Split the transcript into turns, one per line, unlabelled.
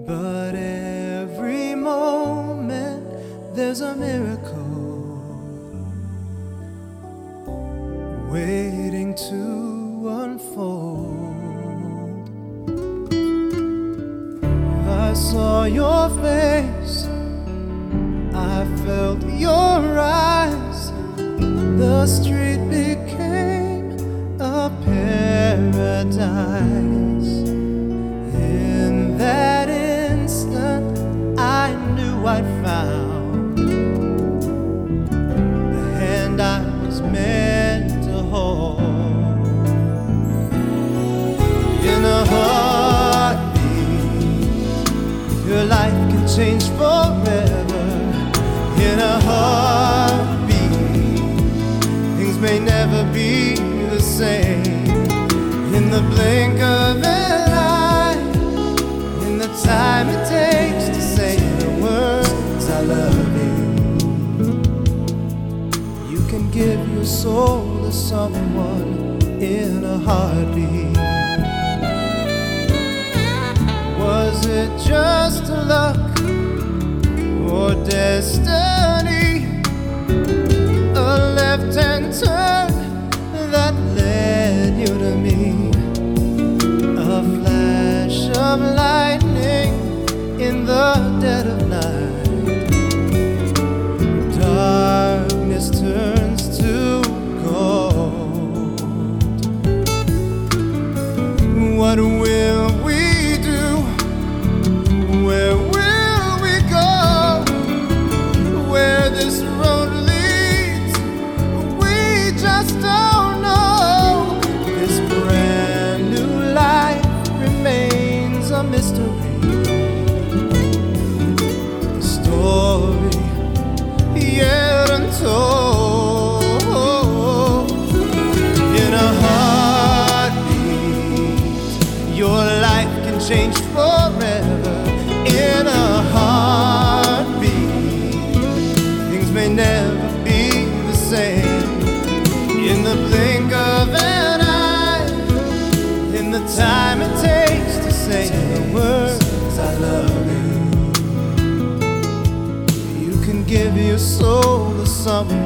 But every moment there's a miracle waiting to unfold. I saw your face, I felt your eyes. The street became a paradise. In that instant, I knew I'd found the hand I was meant to hold. In a heartbeat, your life can change forever. In a heartbeat, things may never be the same. In the blink of an eye, in the time it takes to say the words I love you, you can give your soul to someone in a heartbeat. Was it just luck or destiny? A left-hand turn that led you to me. A flash of lightning in the dead of night. Darkness turns to gold. What will we do? Where will we go? Where this road leads, we just don't know. This brand new life remains a mystery, a story yet untold. In a heartbeat, your life can change forever. In a heartbeat, things may never be the same. In the blink of an eye, in the time it takes to say the words I love you, you can give your soul to someone